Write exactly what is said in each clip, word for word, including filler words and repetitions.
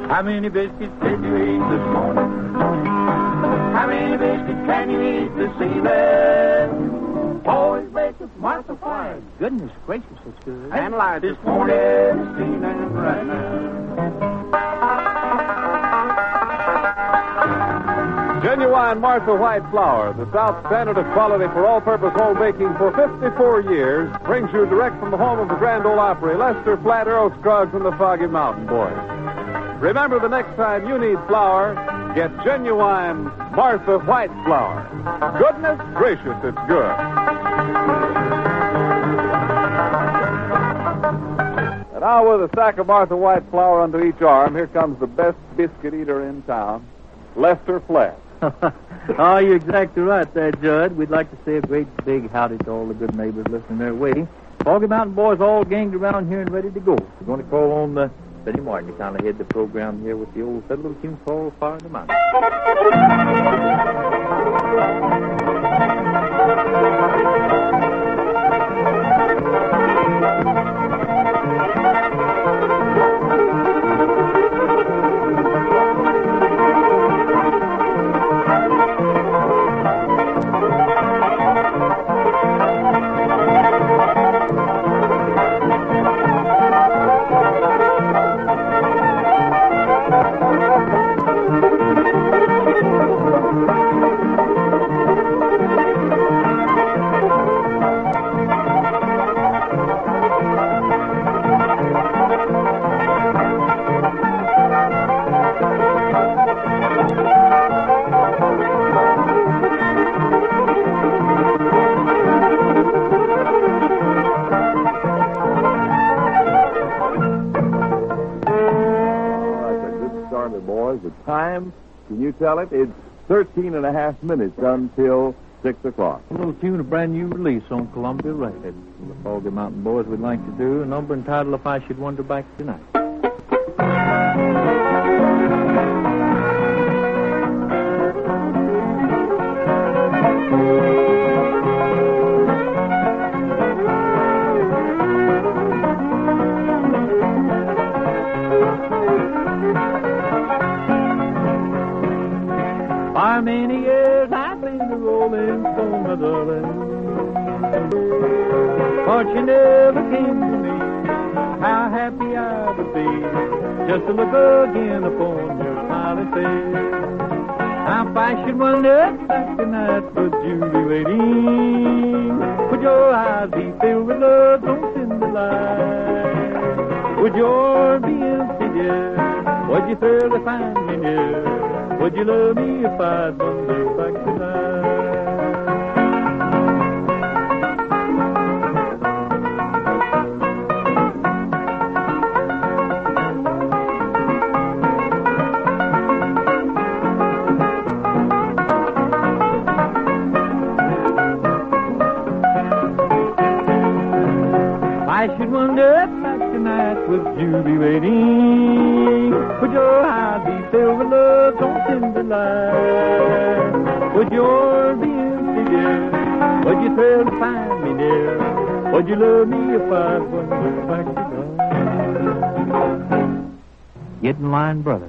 How many biscuits did you eat this morning? How many biscuits can you eat this evening? Always breakfast, Martha White. Goodness gracious, it's good. And light this morning, this evening, right now. Genuine Martha White flour, the South standard of quality for all-purpose home baking for fifty-four years, brings you direct from the home of the Grand Ole Opry, Lester Flat, Earl Scruggs, and the Foggy Mountain Boys. Remember, the next time you need flour, get genuine Martha White flour. Goodness gracious, it's good. And now, with a sack of Martha White flour under each arm, here comes the best biscuit eater in town, Lester Flat. Oh, you're exactly right there, Judd. We'd like to say a great big howdy to all the good neighbors listening their way. Foggy Mountain Boys all ganged around here and ready to go. We're going to call on uh, Betty Martin to kind of head the program here with the old set little tune called Fire in the Mountain. Can you tell it? It's thirteen and a half minutes until six o'clock. A little tune, a brand new release on Columbia Records. The Foggy Mountain Boys would like to do a number entitled If I Should Wander Back Tonight. For many years I've been a rolling stone, my darling, but you never came to me. How happy I would be just to look again upon your smiling face. Now if I should wander back tonight, would you be waiting? Would your eyes be filled with love, don't send the light? Would your be empty, dear? Would you thrill to find me near? Would you love me if I'd wander back tonight? If I should wander back tonight, would you be waiting? Would your eyes be filled with love, don't send the light? Would your be empty, dear? Would you thrill to find me near? Would you love me if I wander back tonight? Get in line, brother.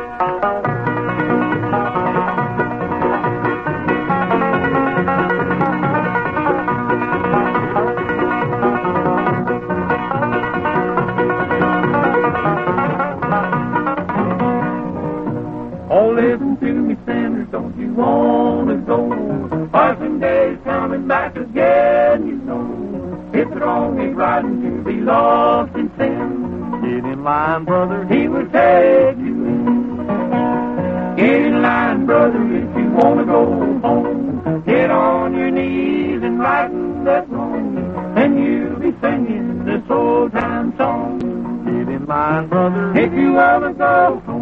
Oh, listen to me, Sanders, don't you want to go? Parson Day's coming back again, you know. If the wrong is riding to be lost in sin, get in line, brother, he will take you in. Get in line, brother, if you want to go home. Get on your knees and righten that wrong, and you'll be singing this old time song. Get in line, brother, if you want to go home.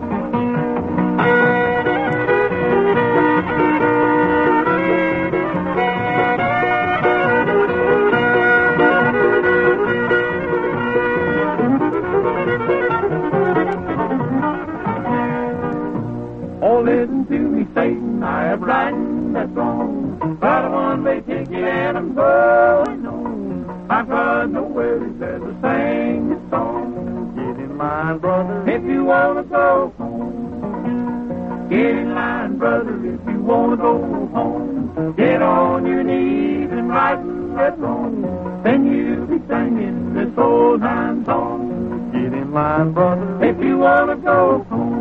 Oh, listen to me, Satan, I have righted that wrong. Got a one-way ticket and I'm going home. I've got nowhere to say to sing this song. Get in in line, brother, if you want to go home. Get in line, brother, if you want to go home. Get on your knees and right that wrong. Then you'll be singing this old time song. Get in line, brother, if you want to go home.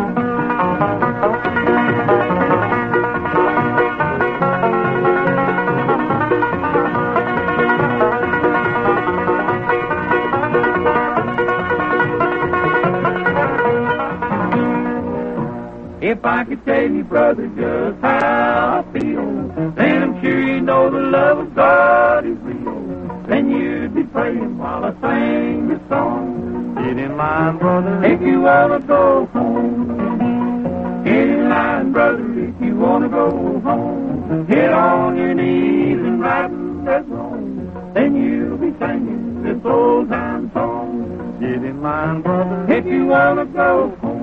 If I could tell you, brother, just how I feel, then I'm sure you know the love of God is real. Then you'd be praying while I sing this song. Get in line, brother, if you want to go home. Get in line, brother, if you want to go home. Get on your knees and right that's wrong. Then you'll be singing this old time song. Get in line, brother, if you want to go home.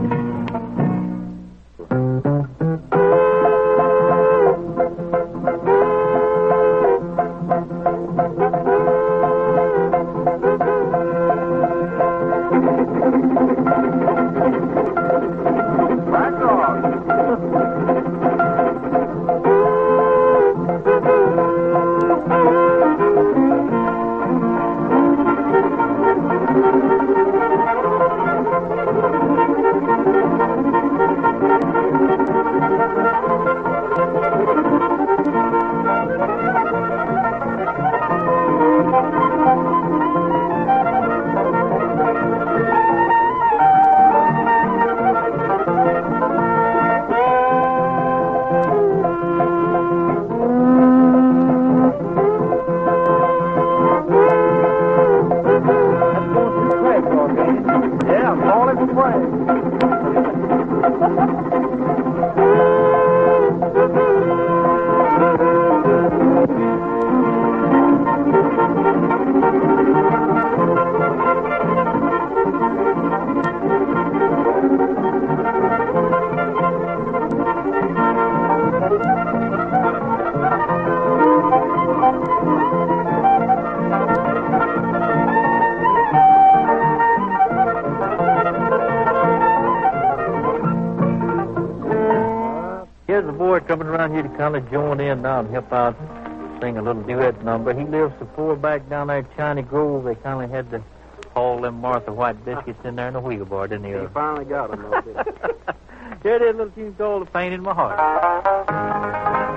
Here's a boy coming around here to kind of join in now and help out sing a little duet number. He lives so poor back down there at China Grove, they kind of had to haul them Martha White biscuits in there in a wheelbarrow, didn't he? He finally got them, though, did he? Here it is, a little tune called The Pain in My Heart.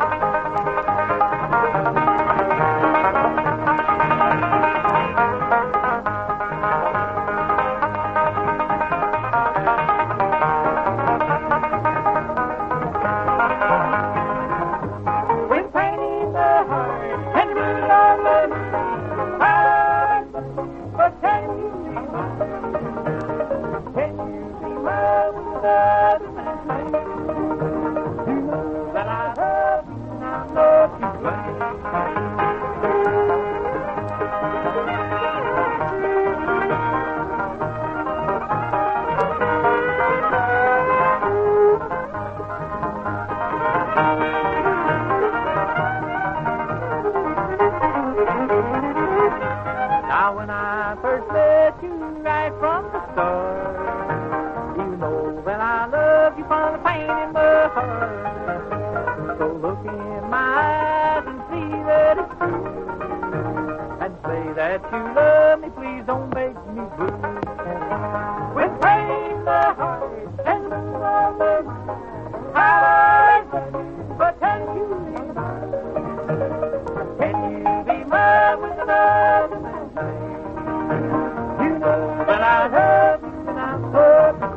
Now when I first met you right from the start, you know that I love you from the pain in my heart. So look in my eyes and see that it's true, and say that you love me, please don't make me blue. With pain in my heart and blue on the mind, how I love you, but can you leave me? Can you be mine with another man? You know that I love you and I'm so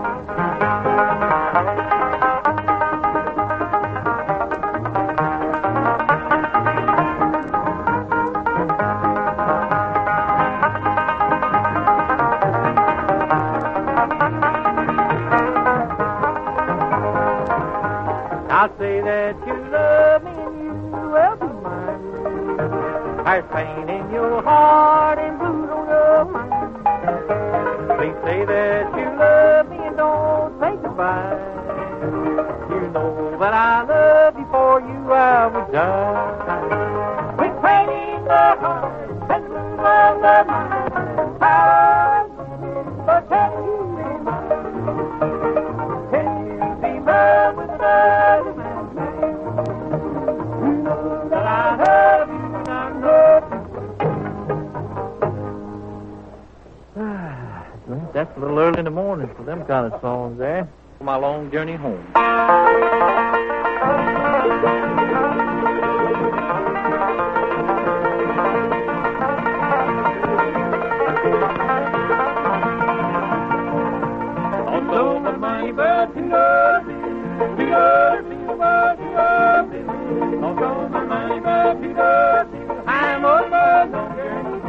I'll say that you love me and you will be mine. There's pain in your heart and blues on your mind. Please say that you love me and don't say goodbye. You know that I love you, for you I would die. With pain in the heart and blues on the mind, I love you, but Well, that's a little early in the morning for them kind of songs there. For my long journey home. Although my money but to love you, to love you, but to love you. Although my money but to love you, I'm on my long journey.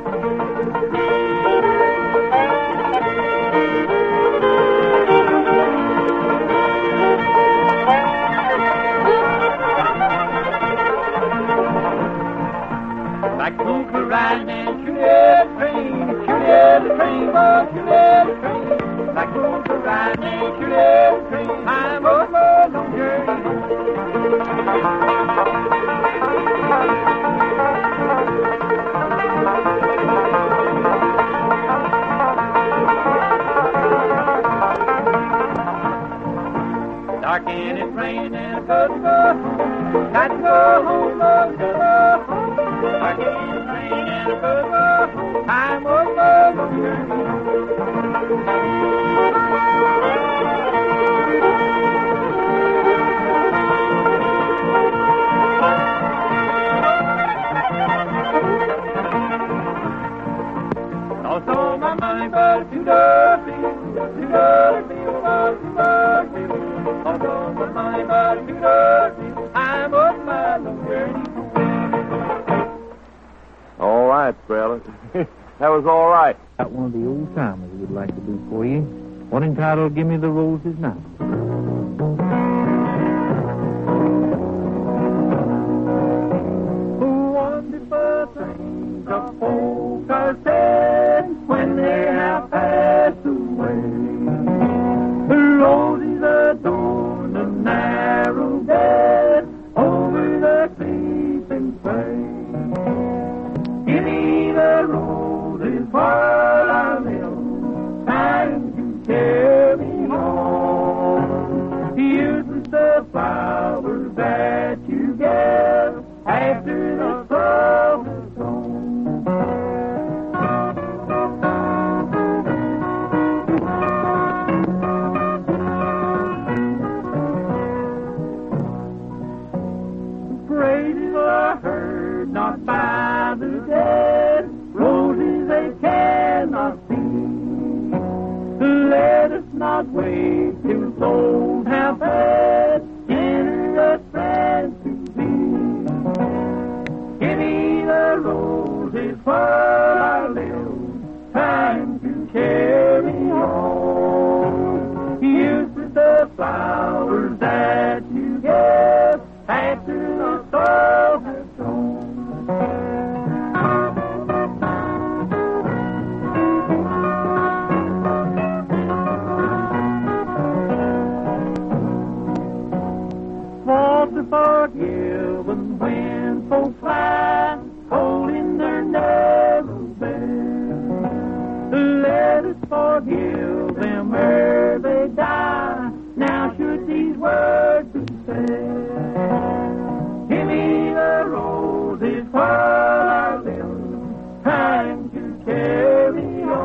Like Coker riding and shoot at the train, shoot at the train, boy, shoot at the train. Like Coker riding and shoot at the train, I'm on my long journey dark and it's raining and I've got to go home. Got to go home, Lord, got to go home. Dark and it's raining and I've got to go home. I'm on my long journey. Also my mind but to love you, to love you, to love you. Although my mind but to love you, I'm on my long journey. All right, fella. That was all right. Got one of the old timers we'd like to do for you. One entitled Give Me the Roses Now. Wonderful things of folk are said when they have passed away. Roses adorn the narrow bed over the sleeping place. Give me the roses while I live, time to carry me home. Here's the flowers that you give after the love is gone. Praises are heard not by the dead, roses they cannot see. Let us not wait till souls have fed, enter a friend to be. Give me the roses while I live, time to carry me on. Here's the flowers that you give after the soul has gone. Faults are forgiven when folks fly, holding their narrow bed. Let us forgive them ere they die. Now should these words be said, give me the roses while I live, time to carry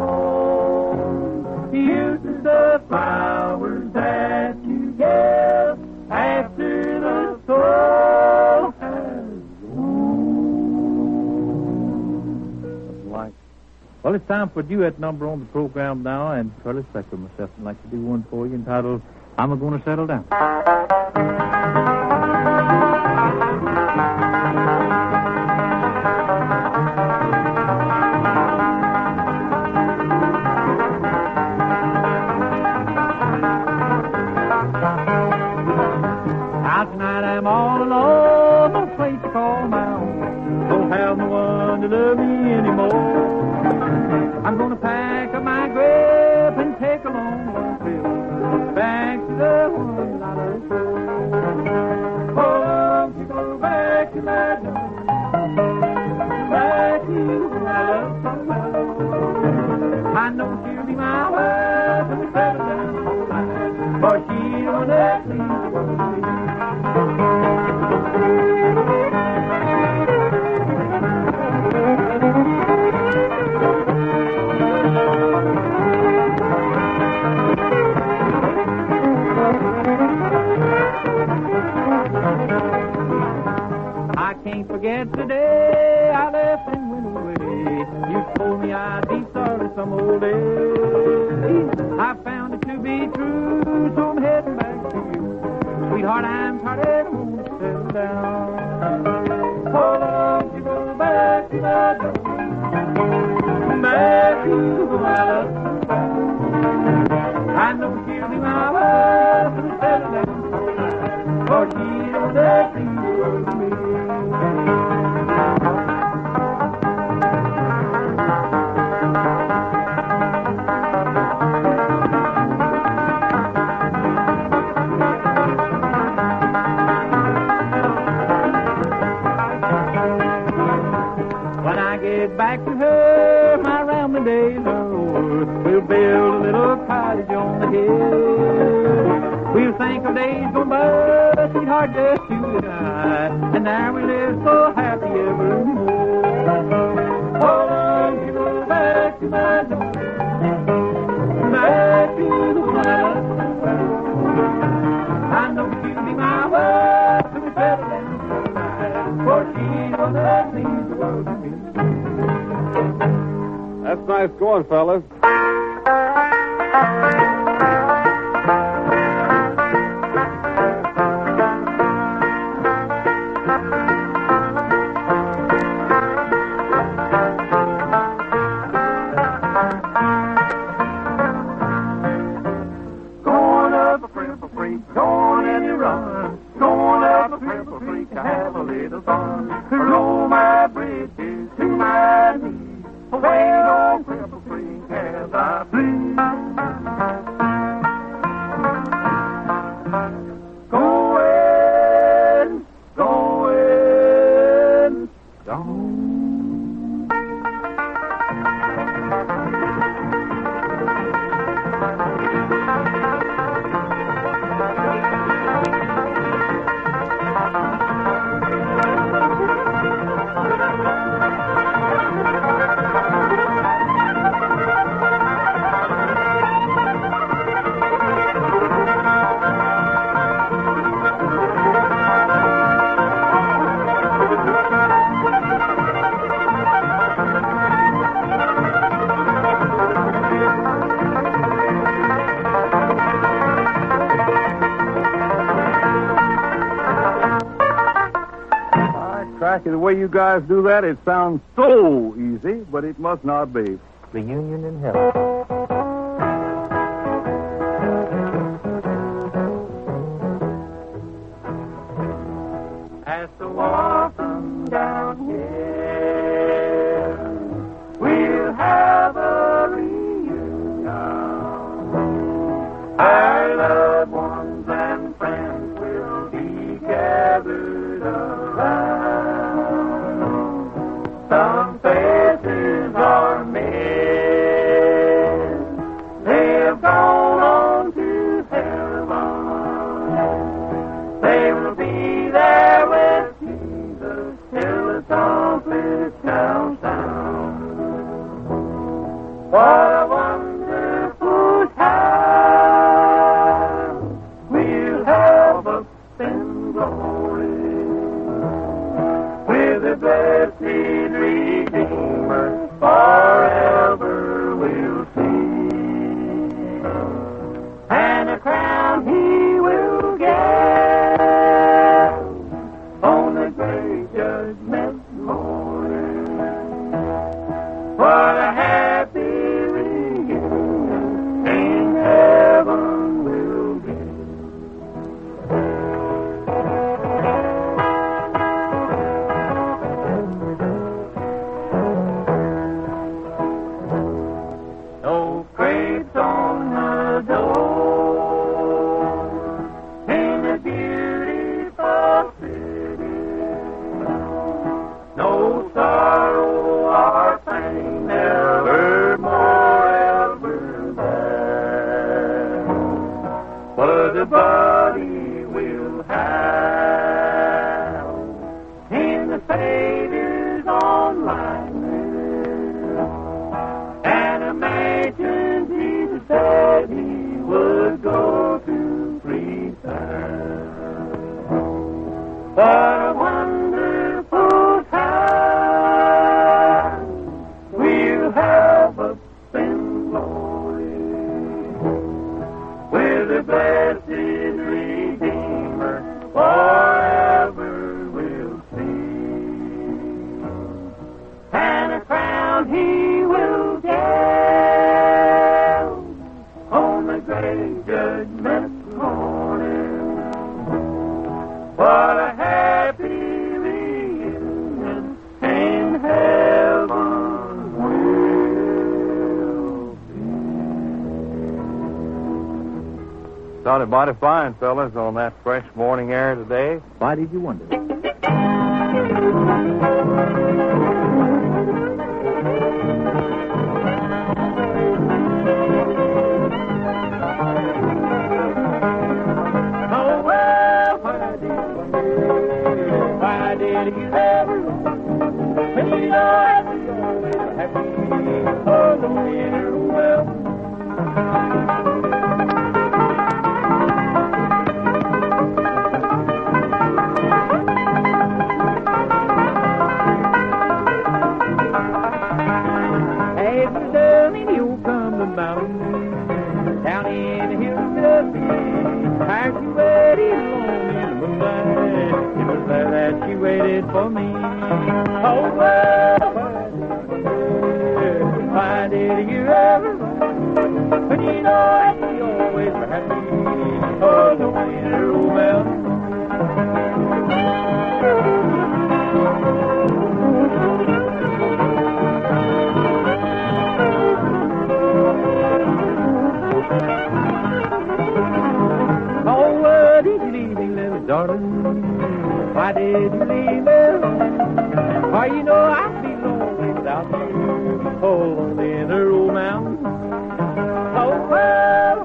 on. Here's the flowers that you give after the soul has gone. Like, well, it's time for a duet number on the program now, and Curly Specker and myself would like to do one for you entitled I'm a Gonna Settle Down. Now tonight I'm all alone, no place to call my own. Don't have no one to love me anymore. I'm gonna pack up my grip and take a long, long trip back to the one I love so. be true, so I'm heading back to you. Sweetheart, I'm tired and won't settle down. Oh, love, you go back to the door. Back to my love. I know she'll be my wife and settle down. For she don't let me go to me. Back to her, my rambling days are over. We'll build a little cottage on the hill. We'll think of days gone by, sweetheart, just you and I. And now we live so happy evermore. Oh, love, you go back to my door. Back to the one I love. I know she'll be my wife till we settle down tonight. For she knows that means the world to me. That's nice going, fellas. Going up a Cripple Creek, going and you run. Going up a Cripple Creek to have a little fun. Roll my bridges to my knees. Away on Cripple Creek as I please. Going, going, gone. The way you guys do that, it sounds so easy, but it must not be. Reunion in heaven. As so often down here, we'll have a reunion. Our loved ones and friends will be gathered around. Some faces are missed. They have gone on to heaven. They will be there with Jesus till the trumpet shall sound. What a wonderful time we'll have up in glory with the blessed Redeemer forever we'll see, and a crown he will get on the great judgment morning. What a happy reunion in heaven will be. No crates on the door in the beautiful city. No sorrow or pain evermore ever there. But the body will have in the Savior's own likeness. And imagine Jesus said he would go to prepare. What a wonderful time we'll have up in glory the blessed Redeemer forever will sing. And a crown he will get on the great judgment morning. What a happy reunion in heaven will be. Sounded mighty fine, fellas, on that fresh morning air today. Why did you wonder? Oh, well, why did you wonder? Why did you ever when you know happy, always happy, oh, the winter well. Down in the hills of Mississippi, how she waited alone in the moonlight. It was there that she waited for me. Oh, well, why did you ever run? When you know that you always were happy. Oh, the winter, oh, well. Darling, why did you leave me? Why, you know I'd be lonely without you. Oh, on the inner old mountain. Oh, well,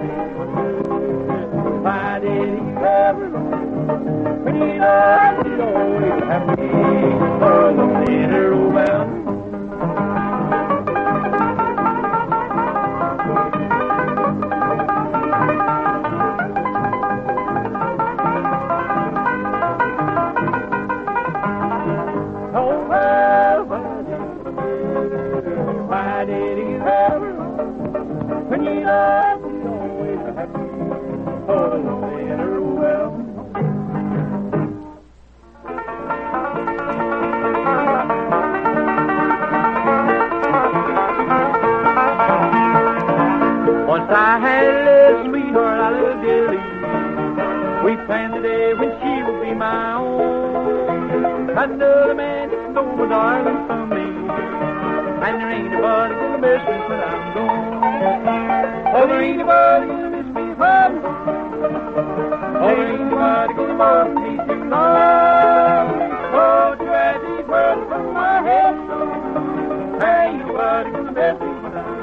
why did you ever when you know I'd be always happy. Oh, on the inner old mountain. When you know you always happy, oh, later well. Once I had a little sweetheart, I little dearly. We planned the day when she would be my own. Another man just stole my darling from me, and there ain't nobody gonna miss me when I'm gone. Oh, there ain't nobody gonna miss me if I'm gone. Oh, there ain't nobody gonna love me too long. Oh, tragic world from my head. There ain't nobody gonna miss me when I'm gone.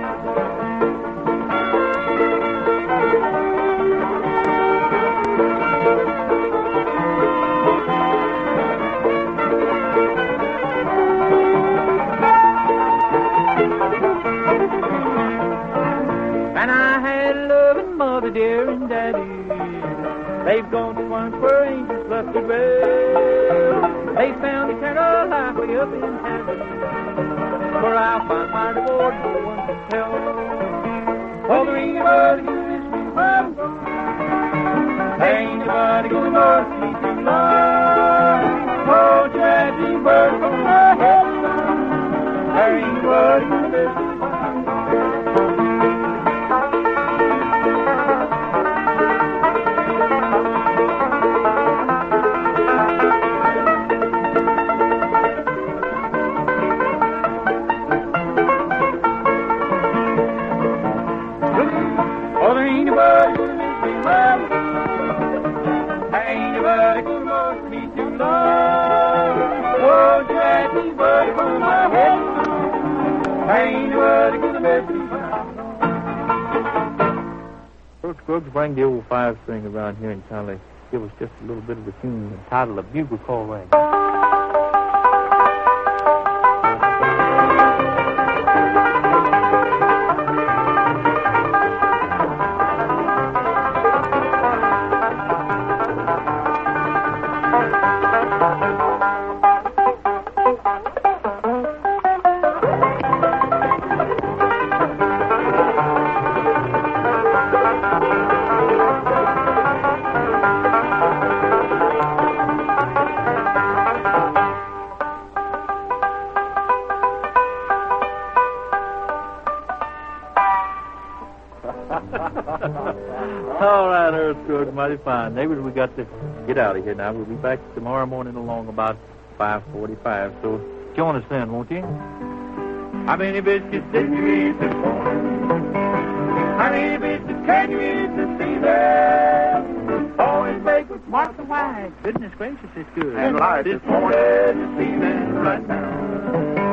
And I had loving mother, dear, and daddy. They've gone to one where angels left to dwell. They found eternal life way up in heaven, where I'll find my reward, no one can tell. Oh, there ain't nobody gonna miss me when I'm gone. There ain't nobody gonna love me too long. Oh, tragic bird from my head. There ain't nobody gonna miss me when I'm gone. Scruggs, bring the old five string around here and kind of give us just a little bit of a tune entitled "A Bugle Call Rang." All right, Earth Scruggs, mighty fine. Neighbors, we got to get out of here now. We'll be back tomorrow morning along about five forty-five. So join us then, won't you? How many biscuits did you eat this morning? How many biscuits can you eat this evening? Always bake with Martha White. Goodness gracious, it's good. And light this morning, this evening, right now.